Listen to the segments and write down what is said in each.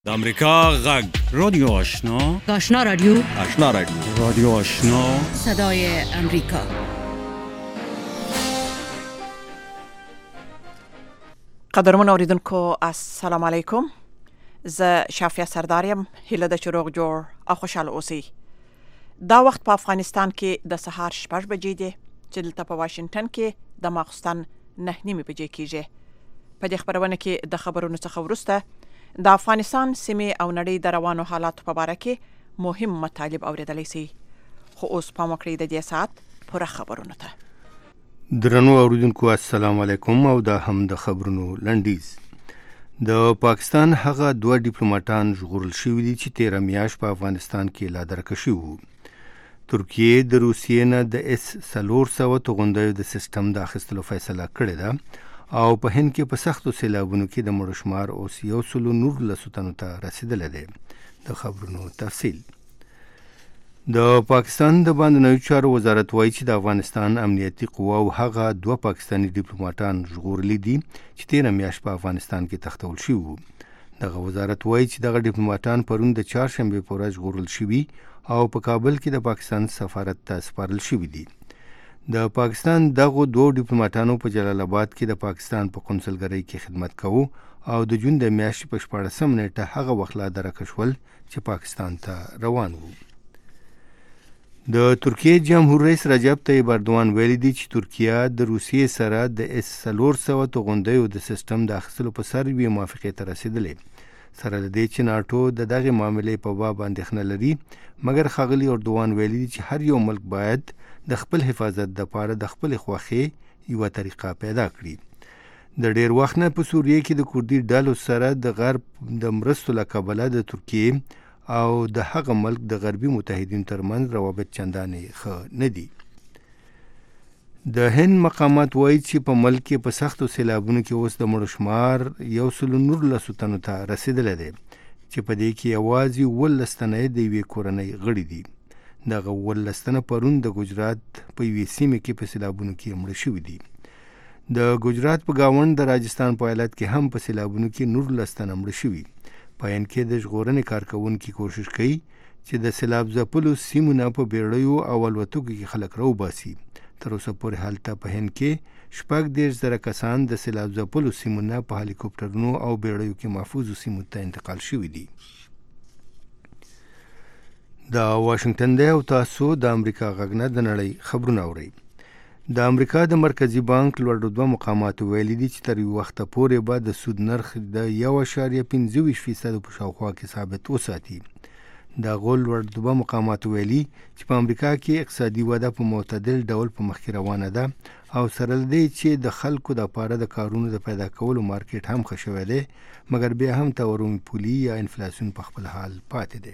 د امریکا غږ رادیو آشنا آشنا رادیو آشنا رادیو رادیو آشنا صدای امریکا. قدرمن اوریدونکو السلام علیکم. زه شافیه سرداریم. هیله د چروغ جوړ او خوشاله اوسئ. دا وخت په افغانستان کې د سهار 6 بجې دی چې دلته په واشنگټن کې د ماخستن 9:30 بجې کیږي. په دې خبرونه کې د خبرونو څخه وروسته د افغانستان سیمې او نړۍ د روانو حالاتو په اړه کې مهم مطالب اوریدلای شي. خو اوس په مکرې د دې ساعت پوره خبرونه ته. درنو اوریدونکو السلام علیکم او دا هم د خبرونو لنډیز. د پاکستان هغه دوه ډیپلوماټان ژغورل شوي دي چې 13 میاشت په افغانستان کې لا درکشي وو. ترکیه د روسیې نه د S-400 توغندیو د سیستم د اخیستلو فیصله کړې ده او په هند کې په سختو سیلابونو کې د مړو شمار اوس 119 تنو ته رسیدلی دی. د خبرونو تفصیل. د پاکستان د باندنیو چارو وزارت وایي چې د افغانستان امنیتي قواو هغه دوه پاکستاني ډیپلوماټان ژغورلي دي چې 13 میاشت په افغانستان کې تښتول شوي وو. دغه وزارت وایي چې دغه ډیپلوماټان پرون د چهارشنبې په ورځ ژغورل شوي او په کابل کې د پاکستان سفارت ته سپارل شوي دي. د پاکستان دغه دوه ډیپلوماټانو په جلال آباد کې د پاکستان په قونسلګرۍ کې خدمت کوو او د جون د میاشتې په 14 نیټه هغه وخت لا درکشول چې پاکستان ته روان وو. د ترکیه جمهور رئیس رجب طیب اردوان ویلي دی چې ترکیه د روسیې سره د S-400 توغندیو د سیستم د اخیستلو په سر یوې موافقې ته رسیدلی. سره د دې چې ناټو د دغې معاملې په باب اندېښنه لري، مګر ښاغلي اردوان ویلي دی چې هر یو ملک باید د خپل حفاظت دپاره د خپلې خوښې یوه طریقه پیدا کړي. د ډیر وخت نه په سوریه کې د کوردي ډلو سره د غرب د مرستو له کبله د ترکیې او د هغه ملک د غربي متحدینو ترمنځ روابط چندانې ښه نه دي. د هند مقامات وایي چې په ملک کې په سختو سیلابونو کې اوس د مړو شمار 119 تنو ته رسیدلی دی چې په دې کې یوازې 18 تنه د یوې کورنۍ غړي دي. دغه 18 تنه پرون د ګجرات په یوې سیمې کې په سیلابونو کې مړه شوي دي. د ګجرات په گاونډ د راجستان په ایالت کې هم په سیلابونو کې 19 تنه مړه شوي. په عین کې د ژغورنې کارکوونکي کوشش کوي چې د سیلاب ځپلو سیمو نه په بیړیو او الوتکو کې خلک راوباسي. تر اوسه پورې هلته په هند کې 40,000 کسان د سیلاب ځپلو سیمو نه په هلیکوپټرونو او بیړیو کې محفوظو سیمو ته انتقال شوي دي. دا واشنگټن دی او تاسو د امریکا غږ نه د نړۍ خبرونه اورئ. د امریکا د مرکزی بانک لوړ دوه مقامات ویلي دي چې تر یو وخته پورې به د سود نرخ د 1.25% په شاوخوا کې ثابت وساتي. د غول لوړ دوه مقامات ویلي چې په امریکا کې اقتصادي وده په معتدل ډول په مخ کې روانه ده او سره له دې چې د خلکو د پاره د کارونو د پیدا کولو مارکیټ هم ښه شوی دی، مګر بیا هم تورم پولي یا انفلاسیون په خپل حال پاتې دی.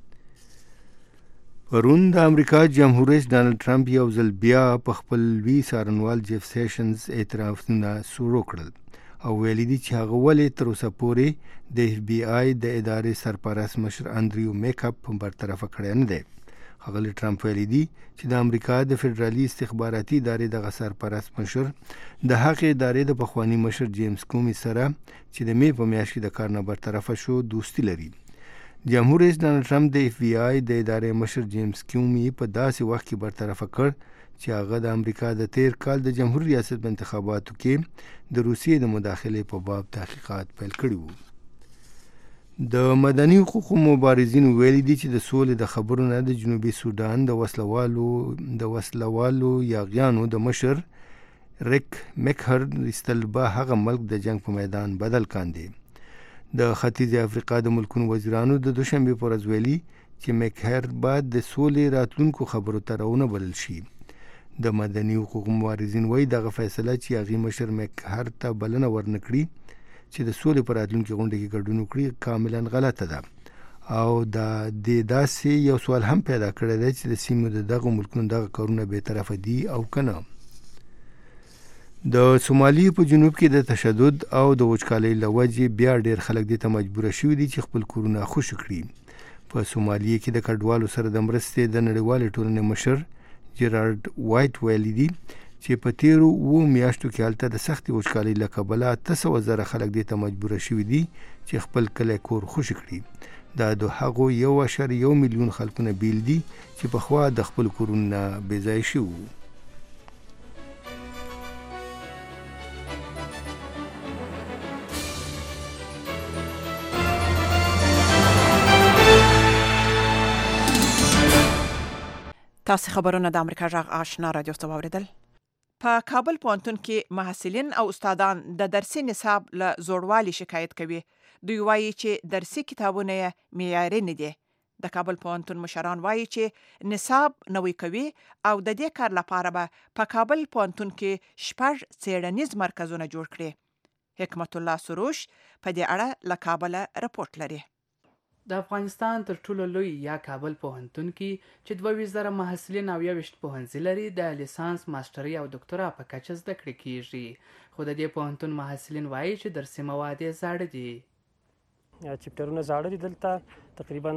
پرون د امریکا جمهور رئیس ډانلډ ټرمپ یو ځل بیا په خپل لوی څارنوال جیف سیشنز اعترافونه شروع کړل او ویلي دي چې هغه ولې تر اوسه پورې د FBI د ادارې سرپرست مشر اندریو میکاپ برطرفه کړی نه دی. ښاغلي ټرمپ ویلي دي چې د امریکا د فدرالي استخباراتي ادارې دغه سرپرست مشر د هغې ادارې د پخواني مشر جیمز کومي سره چې د مې په میاشت کې د کار نه برطرفه شو دوستي لري. جمهور رئیس ډانلډ ټرمپ د FBI د ادارې مشر جیمز کومي په داسې وخت کې برطرفه کړ چې هغه د امریکا د تیر کال د جمهوریت ریاست په انتخاباتو کې د روسیې د مداخلې په باب تحقیقات پیل کړي وو. د مدني حقوقو مبارزین ویلي دي چې د سولې د خبرو نه د جنوبي سودان د وسلوالو یاغیانو د مشر ریک میکهر ایستل به هغه ملک د جنگ په میدان بدل کاندي. د ختیځ افریقا د ملکونو وزیرانو د دوشنبې په ورځ ویلي چې میکهر باید د سولې راتلونکو خبرو ته راونه بلل شي. د مدني حقوقو مبارزین وایي دغه فیصله چې هغې مشر میکهر ته بلنه ورنکړي چې د سولې په راتلونکي غونډه کې ګډون وکړي کاملا غلطه ده او د داسې یو سوال هم پیدا کړی دی چې د سیمو د دغه ملکونو دغه کارونه بېطرفه دي او که نه. د سومالي په جنوب کې د تشدد او د وچکالۍ له وجې بیا ډېر خلک دې ته مجبوره شوي دي چې خپل کورونه خوشي کړي. په سومالیې کې د کډوالو سره د مرستې د نړیوالې ټولنې مشر جیرارډ وایټ ویلي دي چې په تیرو 2 میاشتو کې هلته د سختي وچکالۍ له کبله 300,000 خلک دې ته مجبور شوي دي چې خپل کلی کور خوشي کړي. دا د هغو 1.1 میلیون خلکونه بیل دي چې پخوا د خپل کورونو بې ځای شوي وو. تاسو خبرونه د امریکا جغ آشنا رادیو څخه واوریدل. په کابل پوهنتون کې محصلین او استادان د درسي نصاب له زوړوالي شکایت کوي. دوی وایي چې درسي کتابونه یې معیاري نه دي. د کابل پوهنتون مشران وایي چې نصاب نوی کوي او د دې کار لپاره به په کابل پوهنتون کې 6 څېړنیز مرکزونه جوړ کړي. حکمت الله سروش په دې اړه له کابل رپورټ لري. د افغانستان تر ټولو لوی یا کابل پوهنتون کې چې 22,000 محصلین او 21 پوهنځي لري د لیسانس، ماستري او دکترا په کچه زده کړې کیږي. خو د دې پوهنتون محصلین وایي چې درسي مواد یې زاړه دي. چپټرونه زاړه دي. دلته تقریبا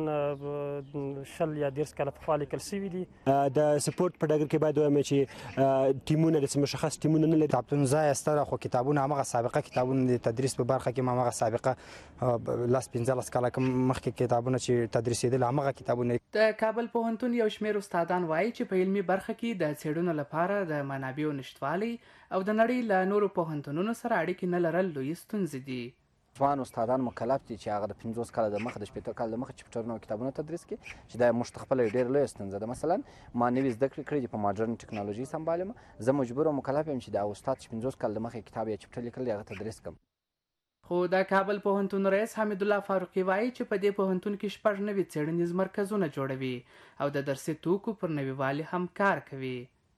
10 یا 10 کاله پخوا لیکل شوي دي. د سپورت په ډګر کې باید وایم چې ټیمونه د مشخص ټیمونه نه لري. کتابتون ځای ستاره خو کتابونه همغه سابقه کتابونه د تدریس په برخه کې همغه سابقه لاس 15 کاله مخکې کتابونه چې تدریسېدل همغه کتابونه. د کابل پوهنتون یو شمېر استادان وایي چې په علمي برخه کې د څېړنو لپاره د منابعو نشتوالي او د نړۍ له نورو پوهنتونونو سره اړیکې نه لرل لوی ستونزې دي. ځوان استادان مکلف دي چې هغه د 50 کاله د مخه د 60 کاله د مخه چپټرونه او کتابونه تدریس کړي چې دا موږ ته خپله ډېره لویه ستونزه ده. مثلا ما نوي زده کړې کړي دي په ماډرن ټکنالوژي سمبالم، زه مجبور او مکلف یم چې د استاد چې 50 کاله د مخه کتاب یا چپټر لیکلی هغه تدریس کړم. خو د کابل پوهنتون رئیس حمید الله فاروقي وایي چې په دې پوهنتون کې 6 نوي څېړنیز مرکزونه جوړوي او د درسي توکو پر نویوالي هم کار کوي.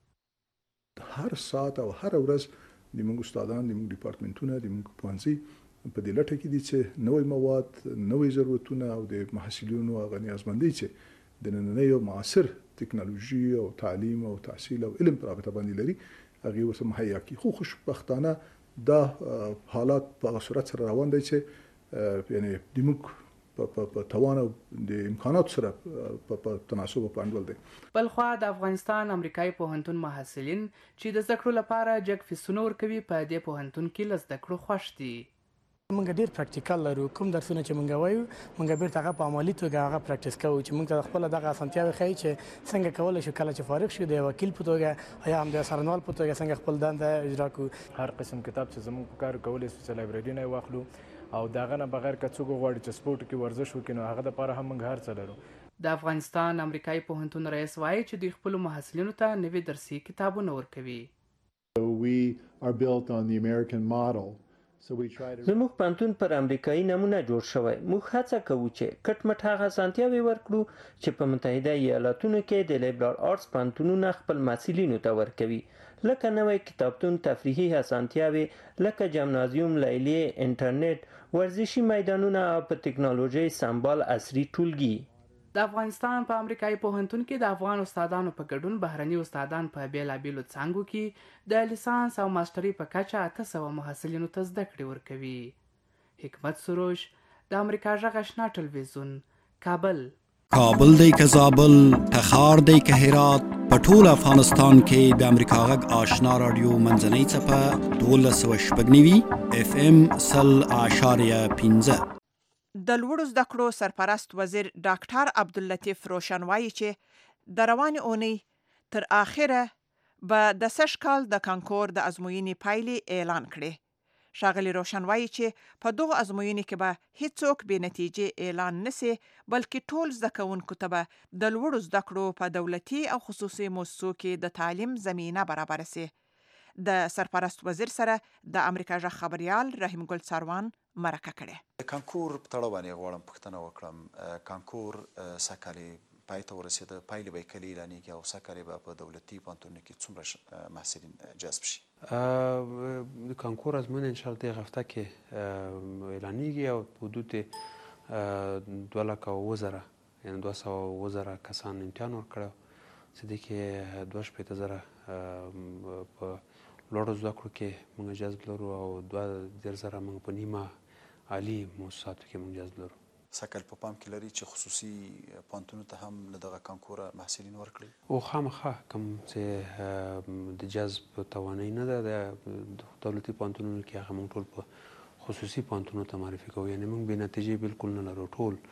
هر ساعت او هر ورځ د موږ استادان، د موږ ډپارټمنټونه، د موږ پوهنځي په دې لټه کې دي چې نوې مواد، نوې ضرورتونه او د محصلینو هغه نیازمندۍ چې د نننۍ او معاصر ټکنالوژي او تعلیم او تحصیل او علم په رابطه باندې لري هغې ورته مهیا کړي. خو خوشبختانه دا حالات په هغه صورت سره روان دی چې یعنی د موږ په توان او د امکاناتو سره په تناسب او په انډول دی. بلخوا د افغانستان امریکایي پوهنتون محصلین چې د زده کړو لپاره جګ فیسونه ورکوي په دې پوهنتون کې له زده کړو خوښ دي. موږ ډیر پریکټیکل لرو. کوم درسونه چې موږ وایو موږ بیرته هغه په عملي توګه هغه پریکټیس کوو چې موږ ته خپل دغه اسانتیاوې ښیي چې څنګه کولی شو کله چې فارغ شو د وکیل په توګه یا هم د څارنوال په توګه څنګه خپل دنده اجرا کړو. هر قسم کتاب چې زموږ په کار کولی شو چې لایبرري نه واخلو او د هغه نه بغیر که څوک غواړي چې سپورټ کې ورزش وکړي نو هغه دپاره هم موږ هر څه لرو. د افغانستان امریکایي پوهنتون رئیس وایي چې دوی خپلو محصلینو ته نوي درسي کتابونه ورکوي. زموږ پوهنتون پر امریکایي نمونه جوړ شوی. موږ هڅه کوو چې کټ مټ هغه اسانتیاوې ورکړو چې په متحده ایالاتونو کې د لیبرال آرټس پوهنتونونه خپل محصلینو ته ورکوي، لکه نوی کتابتون، تفریحي اسانتیاوې لکه جمنازیوم، لیلیې، انټرنیټ، ورزشي میدانونه او په ټکنالوژۍ سمبال عصري ټولګي. د افغانستان په امریکایي پوهنتون کې د افغان استادانو په ګډون بهرني استادان په بیلابیلو څانګو کې د لیسانس او ماستري په کچه 800 محصلینو ته زده کړې ورکوي. حکمت سروش، د امریکا غږ آشنا ټلویزیون، کابل. کابل دی که زابل، تخار دی که هرات، په ټول افغانستان کې د امریکا غږ آشنا رادیو منځنۍ څپه 1290 FM 100.15. د لوړو زده کړو سرپرست وزیر ډاکټر عبداللطیف روشن وایي چې د روانې اونۍ تر آخره به د سږ کال د کانکور د ازموینې پایلې اعلان کړي. ښاغلي روشن وایي چې په دغو ازموینې کې به هیڅوک بې نتیجې اعلان نسي، بلکې ټول زده کوونکو ته به د لوړو زده کړو په دولتي او خصوصي مؤسسو کې د تعلیم زمینه برابر سي. د سرپرست وزیر سره د امریکا غږ خبريال رحیم ګل سروان مرکه کړې. د کانکور په تړاو باندې غواړم پوښتنه وکړم. کانکور سږ پای ته ورسېده، پایلې به یې کله اعلانېږي او سږ به په دولتي پوهنتونونو کې څومره محصلین جذب شي؟ د کانکور ازموینه انشاءالله دغه هفته کې اعلانېږي او په حدود 2,000 یعنې 200,000 کسان امتحان ورکړی، چې دې کې 2,000 په لوړو زده کړو کې موږ جذب لرو او 2,000 موږ په نیمه عالي مؤسساتو کې موږ جذب لرو. سکل په پام کې لري چې خصوصي پوهنتونونو ته هم له دغه کانکور محصلین ورکړي؟ او خامخا کوم چې د جذب توانایي نه ده د دولتي پوهنتونونو کې هغه موږ ټول په خصوصي پوهنتونونو ته معرفي کوو. یعنې موږ بې نتیجې بالکل نه لرو. ټول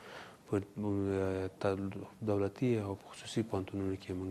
په دولتي او خصوصي پوهنتونونو کې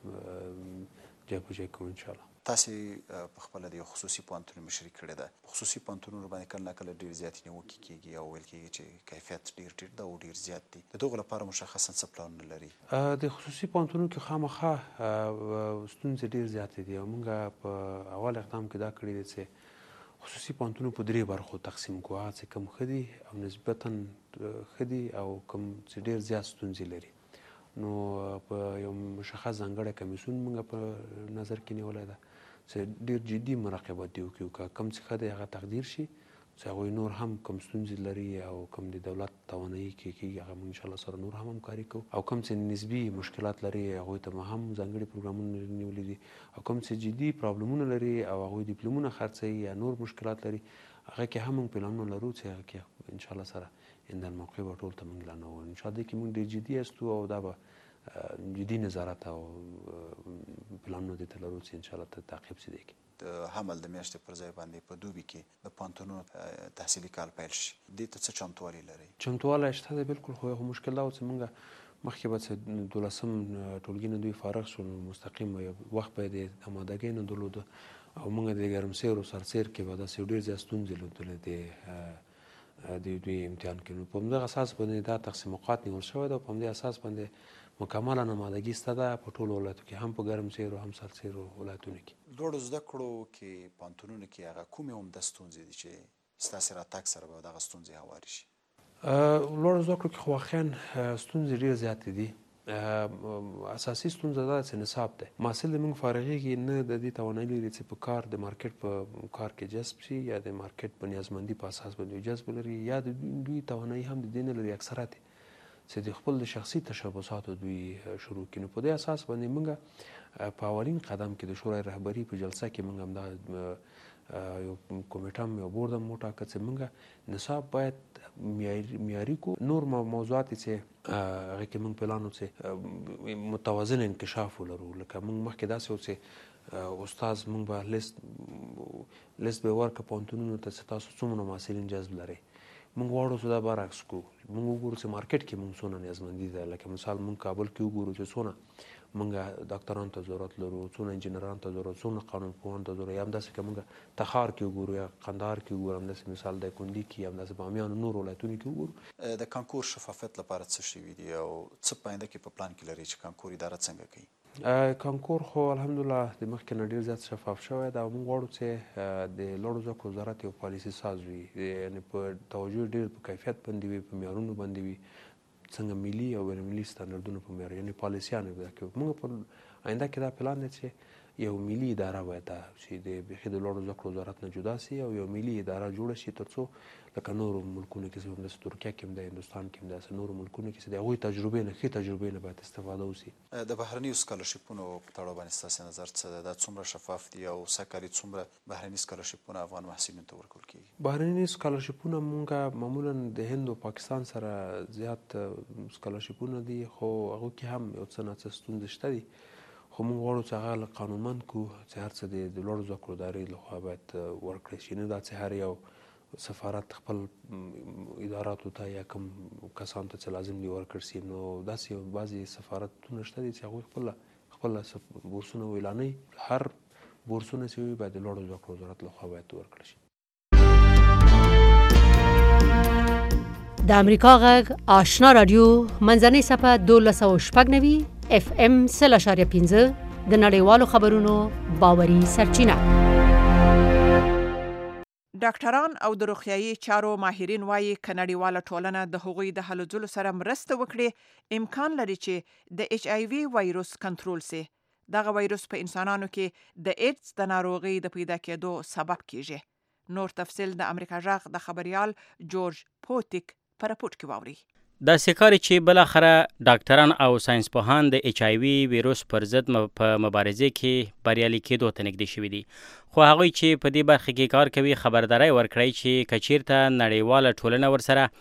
موږ جای په جای کوو انشاءالله. تاسې په خپله د یو خصوصي پوهنتون مشري کړې ده. په خصوصي پوهنتونونو باندې کله ناکله ډېر زیاتې نیوکې کېږي او ویل کېږي چې کیفیت ډېر ټیټ ده او ډېر زیات دی. د دغو لپاره مشخصا څه پلانونه لري؟ د خصوصي پوهنتونونو کې خامخا ستونزې ډېر زیاتې دي او موږ په اول اقدام کې دا کړي دي چې خصوصي پوهنتونونه په 3 برخو تقسیم کړو. هغه چې کم ښه دي او نسبتا ښه دي او کم چې ډېر زیات ستونزې لري. نو په یو مشخص ځانګړی کمیسیون موږ په نظر کې نیولی ده چې ډېر جدي مراقبت دې وکړو. که کوم څه ښه دی هغه تقدیر شي، چې هغوی نور هم کوم ستونزې لري او کوم د دولت توانایي کې کېږي هغه موږ انشاءالله سره نور هم همکاري کوو. او کوم چې نسبي مشکلات لري هغوی ته هم ځانګړي پروګرامونه نیولي دي. او کوم چې جدي پرابلمونه لري او هغوی ډیپلومونه خرڅوي یا نور مشکلات لري هغه کې هم موږ پلانونه لرو چې هغه کې انشاءالله سره اندن موقع به ټول ته موږ لانو. انشاءالله دې کې موږ ډېر جدي یاستو او دا به جدي نظارت او پلانونه دې ته لرو چې انشاءالله ته تعقیب شي. دی کې د حمل د میاشتې پر ځای باندې په دوبي کې د پوهنتونونو تحصیلي کال پیل شي، دې ته څه چمتووالی لري؟ چمتووالی شته دی بالکل، خو یو مشکل دا و چې موږ مخکې به چې 12 ټولګي نه دوی فارغ شو نو مستقیم به یو وخت به یې د امادګۍ نه درلوده او موږ د ګرمسیر او سرسیر کې به داسې ډېر زیات ستونزې لیدلې د دوی امتحان کې. نو په همدغه اساس باندې دا تقسیم اوقات نیول شوی ده او په همدې اساس باندې مکمله امادګي شته ده په ټولو ولایتو کې، هم په ګرمسیر او هم سرسیر ولایتونو کې. لوړو زده کړو کې پوهنتونونو کې هغه کومې عمده ستونزې دي چې ستاسې راتګ سره به دغه ستونزې هوارې شي؟ لوړو زده کړو کې خو واقعا ستونزې ډېرې زیاتې دي. اساسي ستونزه دا چې نصاب دی. محصل موږ فارغېږي نه د دې توانایي لري چې په کار د مارکیټ په کار کې جذب شي یا د مارکیټ په نیازمندي په اساس باندې جذب لري یا د دوی توانایي هم د دې نه لري اکثرات چې د خپل شخصي تشبثاتو دوی شروع کړي. نو په دې اساس باندې موږ په اولین قدم کې د شورای رهبري په جلسه کې موږ همدا یو کمیټه هم یو بورډ هم وټاکه چې موږ نصاب باید معیاري کو. نور موضوعات چې هغه کې موږ پلان و چې متوازن انکشاف ولرو. لکه موږ مخکې داسې و چې استاد موږ به لیست به ورکړه پوهنتونونو ته چې تاسو څومره محصلین جذب لرئ. موږ غواړو چې دا برعکس کړو. موږ وګورو چې مارکیټ کې موږ څونه نیازمندي ده. لکه مثال موږ کابل کې وګورو چې څونه موږ ډاکټرانو ته ضرورت لرو، څونه انجینرانو ته ضرورت، څونه قانونپوهانو ته ضرورت. یا همداسې که موږ تخار کې وګورو یا قندهار کې وګورو، همداسې مثال دایکنډي کې یا همداسې بامیان نور ولایتونو کې وګورو. د کانکور شفافیت لپاره څه شوي دي او څه په آینده کې په پلان کې لري چې کانکور اداره څنګه کوي؟ کانکور خو الحمدلله د مخکې نه ډېر زیات شفاف شوی ده او موږ غواړو چې د لوړو زده کړو وزارت یو پالیسي ساز وي، یعنې په توجه ډېر په کیفیت باندې وي، په معیارونو باندې وي، څنګه ملي او بین المللي سټنډردونو په معیار یعنې پالیسیانو به دا کوي. موږ په آینده کې دا پلان دی چې یو ملي اداره باید چې د بیخي د لوړو زده کړو وزارت نه جدا سي او یو ملي اداره جوړه شي تر څو لکه نورو ملکونو کې چې همداسې ترکیه کې هم ده، هندوستان کې هم ده، نورو ملکونو کې چې د هغوی تجربې نه ښې تجربې نه باید استفاده وسي. د بهرنیو سکالرشیپونو په تړاو باندې ستاسې نظر څه ده؟ دا څومره شفاف دي او سږکال څومره بهرني سکالرشیپونه افغان محصلینو ته ورکول کېږي؟ بهرني سکالرشیپونه مونږ معمولا د هند او پاکستان سره زیات سکالرشیپونه دي، خو هغو کې هم یو څه نه څه ستونزې شته دي. خو موږ غواړو چې هغه قانونمند کړو چې هر څه د لوړو زده کړو ادارې لخوا باید ورکړی شي. نه دا چې هر یو سفارت خپل اداراتو ته یا کوم کسانو ته چې لازم دي ورکړ شي. نو داسې بعضې سفارتونه شته دي چې هغوی خپل بورسونه اعلانوي. هر بورسونه چې وي باید د لوړو زده کړو وزارت لخوا باید ورکړل شي. د امریکا غږ آشنا رادیو منځنۍ صفحه 1290 FM 0.5 د نړیوالو خبرونو باوري سرچینه. ډاکټران او د روغتیايي چارو ماهرین وایي که نړیواله ټولنه د هغوی د هلو ځلو سره مرسته وکړي امکان لري چې د HIV وایروس کنټرول سي. دغه وایروس په انسانانو کې د ایډز د ناروغۍ د پیدا کېدو سبب کیږي. نور تفصیل د امریکا غږ د خبريال جورج پوتیک په راپورټ کې واوري. دا سکاري چې بل اخره ډاکټران او ساينس پوهان د HIV ویروس پر ضد په مبارزه کې بریالي کېدو ته نږدې شوي دي. خو هغوی چې په دې برخه کې کار کوي خبرداری ورکړی چې که چیرته نړیواله ټولنه ورسره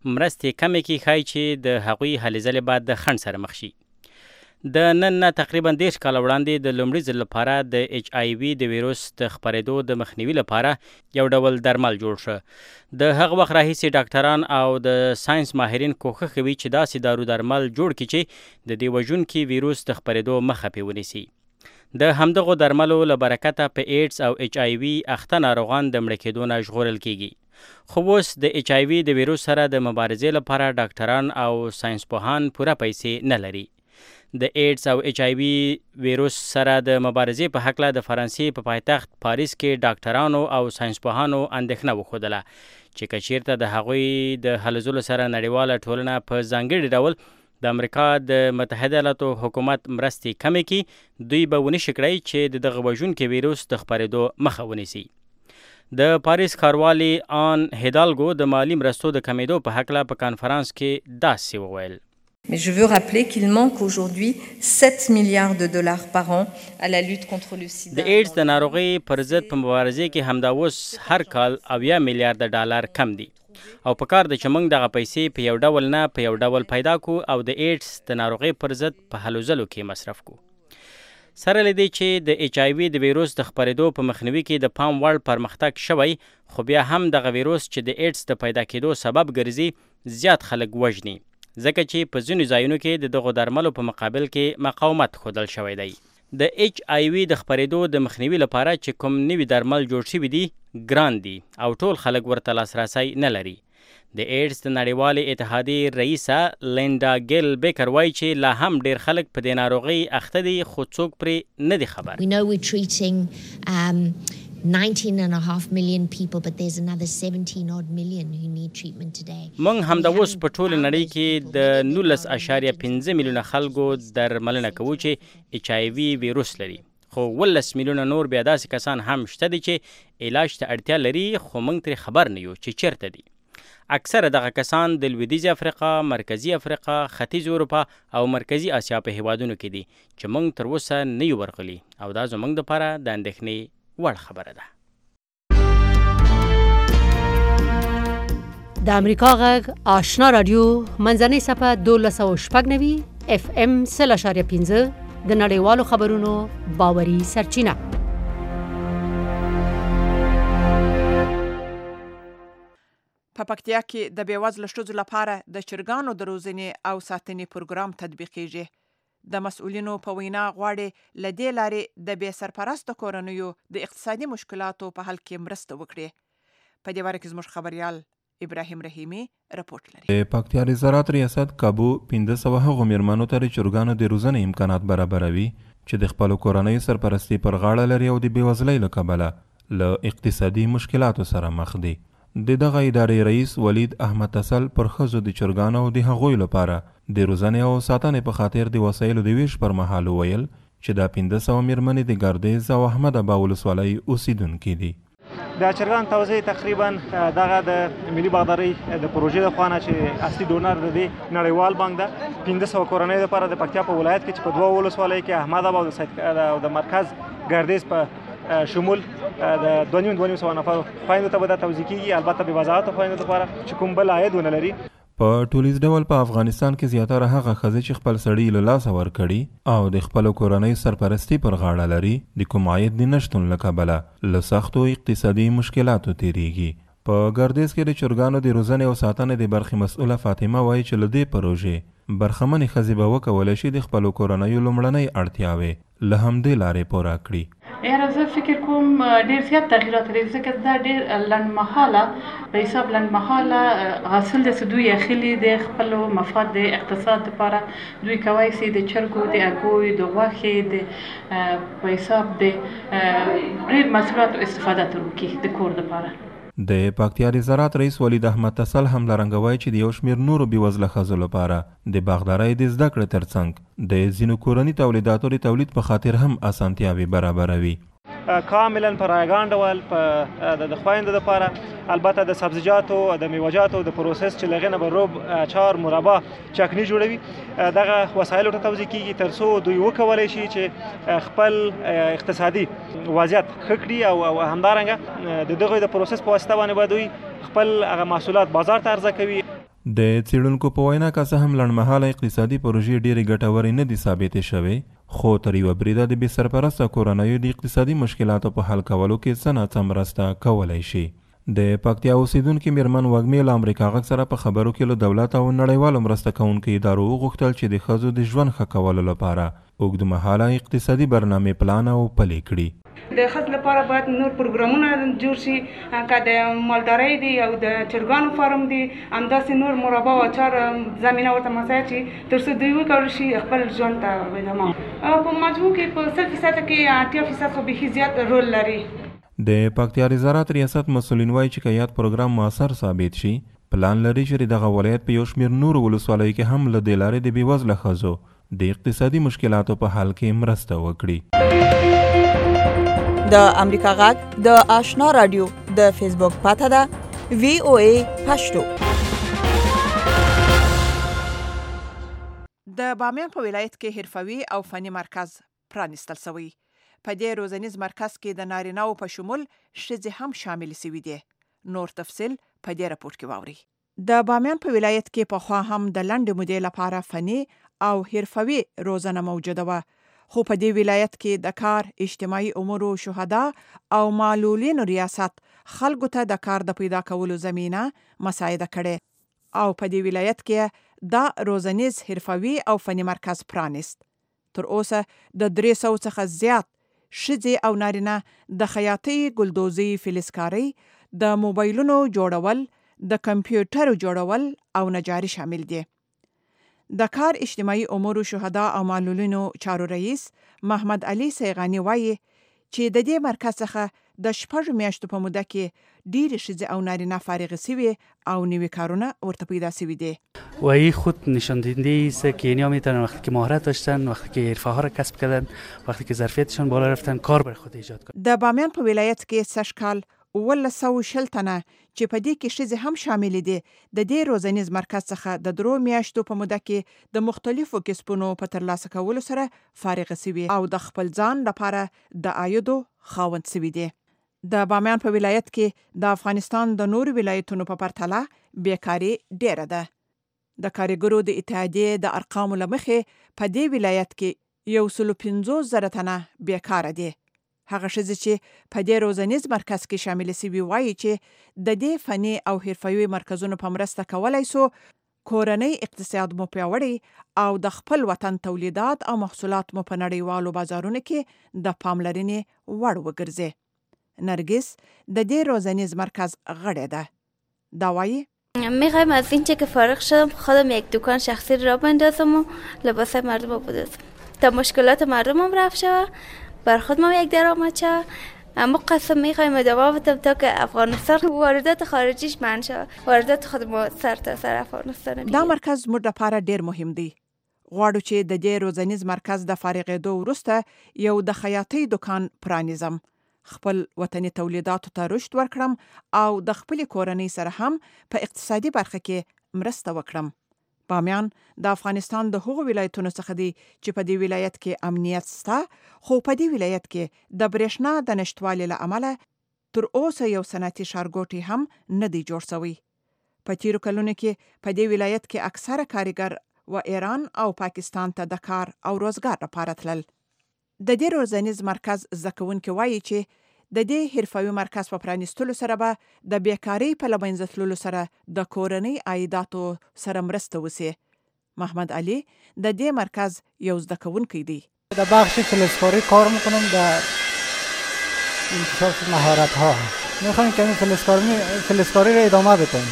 مرستې کمې کې ښایي چې د هغوی هلې ځلې به د خنډ سره مخ شي. د نن نه تقریبا 10 کاله وړاندې د لومړي ځل لپاره د HIV د ویروس د خپرېدو د مخنیوي لپاره یو ډول درمل جوړ شو. د هغه وخت راهیسې ډاکټران او د ساينس ماهرین کوښښ کوي چې داسې دارو درمل جوړ کړي چې د دې وژونکي ویروس د خپرېدو مخه پرې ونیسي. د همدغو درملو له برکته په ایډز او HIV اخته ناروغان د مړه کېدو نه ژغورل کیږي. خو اوس د HIV د ویروس سره د مبارزې لپاره ډاکټران او ساينسپوهان پوره پیسې نه لري. د ایډز او HIV ویروس سره د مبارزې په هکله د فرانسې په پایتخت پاریس کې ډاکټرانو او ساينسپوهانو اندېښنه وښودله چې که چیرته د هغوی د هلو ځلو سره نړیواله ټولنه په ځانګړي ډول د امریکا د متحده ایالاتو حکومت مرستې کمې کړي، دوی به ونشي کړی چې د دغه وژونکي ویروس د خپرېدو مخه ونیسي. د پاریس ښاروالي آن هیدالګو د مالي مرستو د کمیدو په هکله په کانفرانس کې داسې وویل: Mais je veux rappeler qu'il manque aujourd'hui 7 milliards de dollars par an à la lutte contre le sida. د ایډز د ناروغۍ پر ضد په مبارزې کې همدا اوس هر کال 80 میلیارډ ډالر کم دي او په کار د چې موږ دغه پیسې په یو ډول نه په یو ډول پیدا کو او د ایډز د ناروغۍ پر ضد په هلو ځلو کې مصرف کو. سره له دې چې د HIV د ویروس د خپرېدو په مخنیوي کې د پام وړ پرمختګ شوی، خو بیا هم دغه ویروس چې د ایډز د پیدا کېدو سبب ګرځي زیات خلک وژني، ځکه چې په ځینو ځایونو کې د دغو درملو په مقابل کې مقاومت ښودل شوی دی. د HIV د خپرېدو د مخنیوي لپاره چې کوم نوي درمل جوړ شوي دي ګران دي او ټول خلک ورته لاسرسی نه لري. د ایډز د نړیوالې اتحادیې رئیسه لینډا ګیل بیکر وایي چې لا هم ډېر خلک په دې ناروغۍ اخته دي خو څوک پرې نه دي خبر. We know we're treating 19.5 million people, but there's another 17 odd million who need treatment today. موږ همدا اوس په ټوله نړۍ کې د 19.5 میلیونه خلکو درملنه کوو چې HIV ویروس لري، خو 18 میلیونه نور بیا داسې کسان هم شته دي چې علاج ته اړتیا لري خو موږ ترې خبر نه یو چې چیرته دي. اکثره دغه کسان د لویدیځ افریقا، مرکزی افریقا، ختیځ اروپا او مرکزی آسیا په هیوادونو کې دي چې موږ تر اوسه نه یو ورغلي او دا زموږ دپاره د اندېښنې وړ خبره ده. د امریکا غږ آشنا رادیو منځنۍ صفحه 1290 FM 0.5 د نړیوالو خبرونو باوري سرچینه. په پکتیا کې د بېوزله ښځو لپاره د چرګانو د روزنې او ساتنې پروګرام تطبیقیږي. د مسؤلینو په وینا غواړي له دې لارې د بې سرپرسته کورنیو د اقتصادي مشکلاتو په حل کې مرسته وکړي. په دې باره کې زموږ خبریال ابراهیم رحیمی رپورټ لري. د پکتیا د زراعت ریاست کابو 1500 هغو میرمنو ته د چرګانو د روزنې امکانات برابروي چې د خپلو کورنیو سرپرستي پر غاړه لري او د بېوزلۍ له کبله له اقتصادي مشکلاتو سره مخ دي. د دغه ادارې رئیس ولید احمد تسل پر ښځو د چرګانو او د هغوی لپاره د روزنې او ساتنې په خاطر د وسایلو د ویش پر مهال وویل چې دا 1500 میرمنې د ګردیز او احمد ابا ولسوالۍ اوسیدونکي دي. د چرګان توزیع تقریبا دغه د ملي باغدارۍ د پروژې د خوانه چې اصلي ډونر د نړیوال بانک ده 1500 کورنۍ لپاره د پکتیا په ولایت کې چې په دوه ولسوالۍ کې احمد ابا او د مرکز ګردیز په شمول د 2.5 نفر خویندو ته به دا توزیع کیږي، البته بې وضاحته خویندو لپاره چې کوم بل عاید ونه لري. په ټولیز ډول په افغانستان کې زیاتره هغه ښځې چې خپل سړي له لاسه ورکړي او د خپلو کورنیو سرپرستي پر غاړه لري د کوم عاید د نشتون له کبله له سختو اقتصادي مشکلاتو تیریږي. په ګردیز کې د چرګانو د روزنې او ساتنې د برخې مسؤله فاطمه وایي چې له دې پروژې برخمنې ښځې به وکولی شي د خپلو کورنیو لومړنۍ اړتیاوې له همدې لارې پوره کړي. یاره زه فکر کوم ډېر زیات تغییرات لري ځکه دا ډېر لنډمهاله په حساب لنډمهاله حاصل دی چې دوی اخلي د خپلو مفاد د اقتصاد لپاره دوی کولی شي د چرګو د هګیو د غوښې د په حساب د ډېر محصولاتو استفاده ترې وکړي د کور لپاره. د پکتیا د زراعت رئیس ولید احمد تسل هم لرنګه وایي چې د یو شمېر نورو بېوزله ښځو لپاره د باغدارۍ د زده کړې ترڅنګ د ځینو کورني تولیداتو د تولید په خاطر هم اسانتیاوې برابروي. کاملا په رایګان ډول په د خویندو لپاره البته د سبزیجاتو د میوه‌جاتو د پروسس چې لغې نه به روب چار مربا چکنی جوړوي دغه وسایلو ته توزیع کیږي تر څو دوی وکولی شي چې خپل اقتصادي وضعیت ښه کړي او همدارنګه د دغه د پروسس په واسطه باندې به دوی خپل هغه محصولات بازار ته عرضه کوي. د څېړونکو په وینا که څه هم لنډمهاله اقتصادي پروژې ډېرې ګټورې نه دي ثابتې شوې، خو تر یوه بریده د بې سرپرسته کورنیو د اقتصادي مشکلاتو په حل کولو کې څه ناڅه مرسته کولی شي. د پکتیا اوسیدونکي میرمن وږمې له امریکا غږ سره په خبرو کې له دولت او نړیوالو مرسته کوونکو ادارو وغوښتل چې د ښځو د ژوند ښه کولو لپاره اوږدمهاله اقتصادي برنامې پلان او پلي کړي. د ښځو لپاره باید نور پروګرامونه جوړ شي، که د مالدارۍ دی او د چرګانو فارم دی، همداسې نور مربا او اچار زمینه ورته مساعد شي تر څو دوی وکولی شي خپل ژوند ته ادامه. په مجموع کې په 100% کې 80% خو بیخي زیات رول لري. د پکتیا وزارت ریاست مسؤلین وایي چې که یاد پروګرام موثر ثابت شي، پلان لري چې دغه ولایت په یو شمېر نورو ولسوالیو کې هم له دې لارې د بېوزله ښځو د اقتصادي مشکلاتو په حل کې مرسته وکړي. د امریکا غږ د آشنا رادیو د فیسبوک پاته ده VOA پښتو. د بامیان په ولایت کې حرفوي او فني مرکز پرانیستل شوی. په دې روزنیز مرکز کې د نارینه‌و په شمول ښځې هم شامل شوي دي. نور تفصیل په دې راپور کې واورئ. د بامیان په ولایت کې پخوا هم د لنډې مودې لپاره فني او حرفوي روزنه موجوده وه، خو په دې ولایت کې د کار، اجتماعي امورو شهدا او معلولینو ریاست خلکو ته د کار د پیدا کولو زمینه مساعده کړې او په دې ولایت کې دا روزنیز حرفوي او فني مرکز پرانیست. تر اوسه د 300 څخه زیات ښځې او نارینه د خیاطۍ، ګلدوزي، فلزکارۍ، د موبایلونو جوړول، د کمپیوټر جوړول او نجاري شامل دي. د کار، اجتماعي امورو شهدا او معلولینو چارو رئیس محمد علي سیغانی وایي چې د دې مرکز څخه د 6 میاشتو په موده کې ډېرې ښځې او نارینه فارغ شوي او نوي کارونه ورته پیدا شوي دي. و این خود نشان دهنده است که اینها میتونن وقتی که مهارت داشتن، وقتی که حرفه ها را کسب کردن، وقتی که ظرفیتشان بالا رفتن، کار بر خود ایجاد کنن. د بامیان په ولایت کې سږکال 1900 تنه چې په دې کې ښځې هم شامل دي د دې روزنیز مرکز څخه د 3 میاشتو په موده کې د مختلفو کسبونو په ترلاسه کولو سره فارغ شوي او د خپل ځان لپاره د عایدو خاوند شوي دي. د بامیان په ولایت کې د افغانستان د نورو ولایتونو په پرتله بیکاري ډیره ده. د کارګرو د اتحادیې د ارقامو له مخې په دې ولایت کې 150,000 تنه بیکاره دي. هغه ښځې چې په دې روزنیز مرکز کې شامل شوي وایي چې د دې فني او حرفوي مرکزونو په مرسته کولی سو کورنۍ اقتصاد مو پیاوړی او د خپل وطن تولیدات او محصولات مو په نړیوالو بازارونو کې د پاملرنې وړ وګرځي. نرگس د دې روزنیز مرکز غړې ده. دا وایي میخوایم از اینچه که فارغ شدم خودم یک دکان شخصی را بندازم و لباس مردم رو بدازم تا مشکلات مردم هم رفت شود، بر خودم یک درآمد شود. اما قسم میخوایم ادامه بدم تا که افغانستان واردات خارجیش منع شود، واردات خود ما سر تا سر افغانستان بگیریم. دا مرکز موږ لپاره ډیر مهم دی. غواړو چې د دې روزنیز مرکز د فارغېدو وروسته یو د خیاطۍ دکان پرانیزم، خپل وطني تولیداتو ته رشد ورکړم او د خپلې کورنۍ سره هم په اقتصادي برخه کې مرسته وکړم. بامیان د افغانستان د هغو ولایتونو څخه دی چې په دې ولایت کې امنیت شته، خو په دې ولایت کې د برېښنا د نشتوالي له امله تر اوسه یو صنعتي ښارګوټی هم نه دی جوړ شوی. په تیرو کلونو کې په دې ولایت کې اکثره کارګر و ایران او پاکستان ته د کار او روزګار لپاره تلل. د دې روزنیز مرکز زده کوونکي وایي چې د دې حرفوي مرکز په پرانیستلو سره به د بیکارۍ په له منځه تللو سره د کورنۍ عایداتو سره مرسته وشي. محمد علي د دې مرکز یو زده کوونکی دی. در بخش فلزکاری کار میکنم در انکشاف مهارت ها. میخوایم که این فلزکاری رو ادامه بدیم.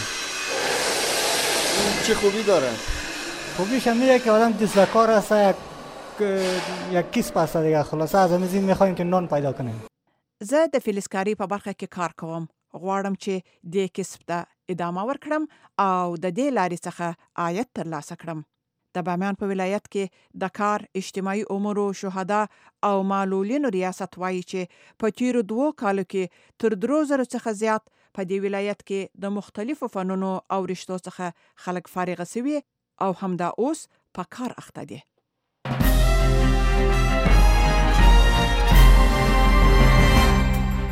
چه خوبی داره؟ خوبیش هم میگه که آدم دستکار است، یک کسب است دیگه. خلاصه از همین میخوایم که نان پیدا کنیم. زه د فلزکاری په برخه کې کار کوم. غواړم چې دې کسب ته ادامه ورکړم او د دې لارې څخه عاید ترلاسه کړم. د بامیان په ولایت کې د کار، اجتماعي امورو شهدا او معلولینو ریاست وایي چې په تیرو 2 کالو کې تر 3,000 څخه زیات په دې ولایت کې د مختلفو فنونو او رشتو څخه خلک فارغ شوي او همدا اوس په کار اخته دي.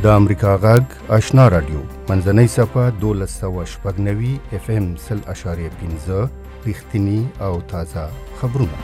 د امریکا غږ آشنا رادیو منځنۍ صفحه 1290 اف ام 0.15 رښتینی او تازه خبرونه.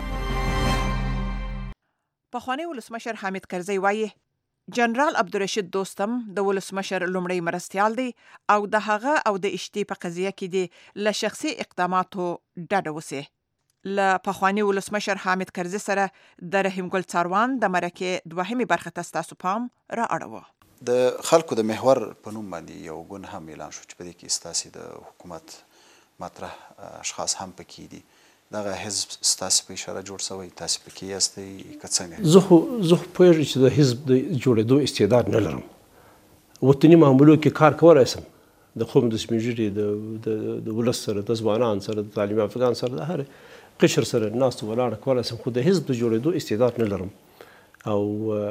پخوانی ولسمشر حامد کرزی وایي جنرال عبدالرشید دوستم د ولسمشر لومړی مرستیال دی او د هغه او د اشتي په قضیه کې دی له شخصي اقداماتو ډډه وسي. له پخوانی ولسمشر حامد کرزی سره د رحیم ګل څاروان د مرکې دوهمې برخه ته ستاسو پام را اړوه. د خلکو د محور په نوم باندې یو ګوند هم اعلان شو چې په دې کې ستاسې د حکومت مطرح اشخاص هم پکې دي. دغه حزب ستاسې په اشاره جوړ شوی، تاسې پکې یاستئ که څنګه؟ زه خو پوهېږم چې د حزب د جوړېدو استعداد نه لرم. وطني معاملو کې کار کولی شم، د قوم د سپین ږیري د ولس سره، د ځوانانو سره، د تعلیم یافتګانو سره، د هر قشر سره ناست ولاړه کولی شم، خو د حزب د جوړېدو استعداد نه لرم او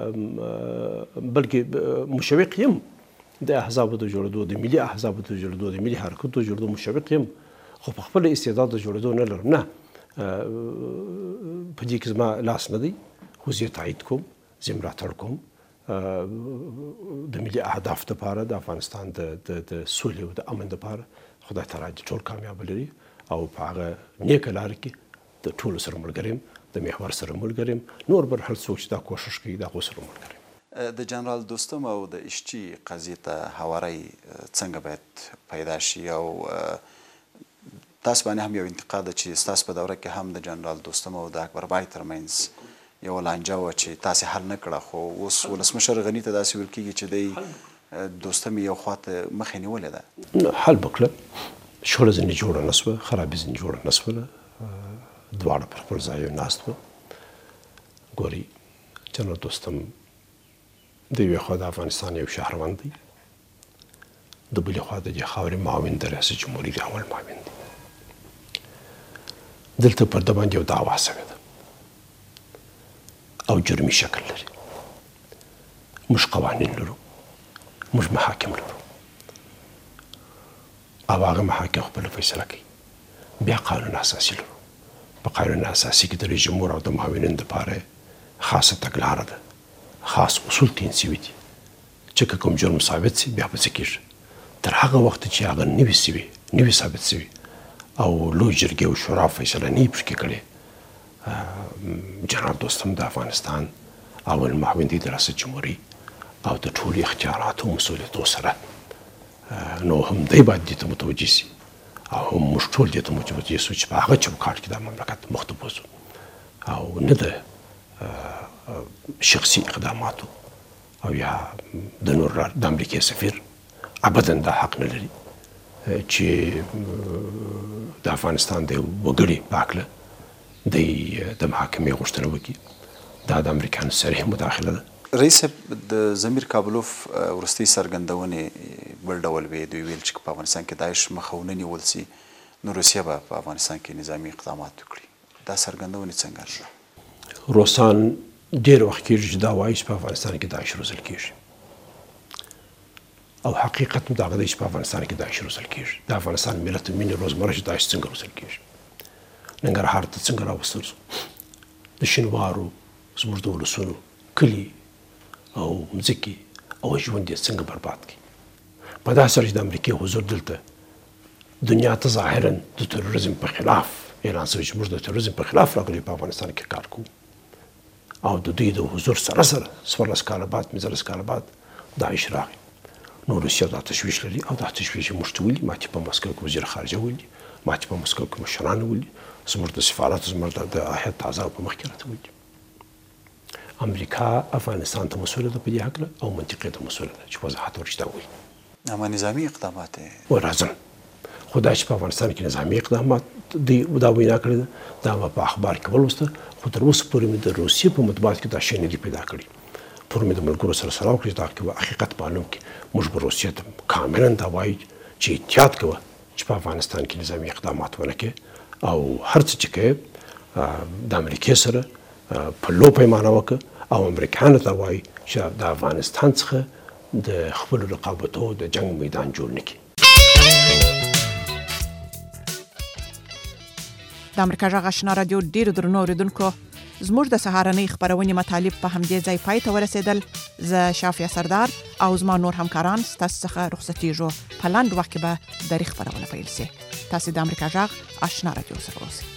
بلکې مشوق یم د احزابو د جوړېدو، د ملي احزابو د جوړېدو، د ملي حرکتو د جوړېدو مشوق یم، خو په خپل استعداد د جوړېدو نه لرم. نه، په دې کې زما لاس نه دی، خو زه تایید کوم، زه ملاتړ کوم د ملي اهدافو دپاره، د افغانستان د سولې او د امن دپاره. خدای تعالی دې ټول کامیابه لري او په هغه نیکه لاره کې د ټولو سره ملګری یم، د محور سره ملګری یم، نور بل هر څوک چې دا کوشش کوي د هغو سره ملګری یم. د جنرال دوستم او د اشچي قضیې ته هواری څنګه باید پیدا شي؟ او تاسو باندې هم یو انتقاد ده چې ستاسو په دوره کې هم د جنرال دوستم او د اکبر بای ترمنځ یو لانجه وه چې تاسې حل نه کړه، خو اوس ولسمشر غني ته داسې ویل کېږي چې دی دوستم یو خواته مخې نیولې ده. حل به کړه، شخړه ځینې جوړه نه شوه، خرابي ځینې جوړه نه شوله، دواړه پر خپل ځای ناست وه. ګورئ، جنرال دوستم د یوې خوا د افغانستان یو شهروند دی، د بلې خوا د دې خاورې معاون د ریاست جمهوري د اول معاون دی. دلته پر ده باندې یو دعوا شوې ده او جرمي شکل لري. موږ قوانین لرو، موږ محاکم لرو او هغه محاکم خپله فیصله کوي. بیا قانون اساسي لرو. په قانون اساسي کې د رئیس جمهور او د معاونین دپاره خاصه تګلاره ده، خاص اصول تعین شوي دي چې که کوم جرم ثابت شي بیا به څه کېږي. تر هغه وخته چې هغه نوي ثابت شوي او لوی جرګې او شورا فیصله نه وي پرې کړې، جنرال دوستم د افغانستان اول معاون دی د ریاست جمهوري او د ټولو اختیاراتو او مسؤلیتو سره. نو هم دی باید دې ته متوجه شي او هم موږ ټول دې ته متوجه شو چې په هغه چوکاټ کې دا مملکت مخ ته بوځو او نه د شخصي اقداماتو او یا د نور د امریکې سفیر ابدا دا حق نه لري چې د افغانستان د وګړي په هکله د محاکمې غوښتنه وکړي. دا د امریکایانو صریح مداخله ده. رئیس د ضمیر کابلوف وروستۍ څرګندونې بل ډول وې، دوی ویل چې په افغانستان کې داعش مخه ونه نیول سي نو روسیه به په افغانستان کې نظامي اقدامات وکړي. دا څرګندونې څنګه ده؟ روسان ډېر وخت کېږي چې دا وایي چې په افغانستان کې داعش روزل کېږي او حقیقت هم دغه دی چې په افغانستان کې داعش روزل کېږي. د افغانستان ملت مینې روزمره چې داعش څنګه روزل کېږي، ننګرهار ته څنګه راوستل شو، د شینوارو زموږ د ولسونو کلي او مځکې او ژوند یې څنګه برباد کړي. په داسې سره چې د امریکې حضور دلته دنیا ته ظاهرا د تروریزم په خلاف اعلان شوی چې موږ د تروریزم په خلاف راغلي په افغانستان کې کار کوو او د دوی د حضور سره 14 کاله بعد 15 کاله بعد داعش راغی. نو روسیه دا تشویش لري او دا تشویش موږ ته ویلي، ما چې په مسکو کې وزیر خارجه ویلي، ما چې په مسکو کې مشران ویلي، زموږ د سفارت زموږ د هیات اعضاو په مخ کې راته ویلي. امریکا افغانستان ته مسؤله ده په دې هکله او منطقې ته مسؤله ده چې وضاحت ورشته وایي. اما نظامي اقدامات راځم، خو دا چې په افغانستان کې نظامي اقدامات دا وینا کړې ده دا ما په اخبار کې ولوسته، خو تر اوسه پورې مې د روسیې په مطبوعاتو کې دا شی نه دي پیدا کړي. پر مې د ملګرو سره سلام وکړي دا کې حقیقت معلوم کړي. موږ به روسیې ته کاملا دا وایو چې احتیاط کوه چې په افغانستان کې نظامي اقدامات ونه کړي او هر څه چې کوي د امریکې سره په لو پیمانه وکړه او امریکایانو ته وایي چې د افغانستان څخه د خپلو رقابتو د جنګ میدان جوړ نه کړي. د امریکا غږ آشنا رادیو ډیرو درنو اوریدونکو، زموږ د سهارنۍ خبرونې مطالب په همدې ځای پای ته ورسېدل. زه شافیه سردار او زما نور همکاران ستاسو څخه رخصتېږو. په لاندې وخت کې به درې خبرونه پیل شي. تاسو د امریکا غږ آشنا رادیو سره اوسئ.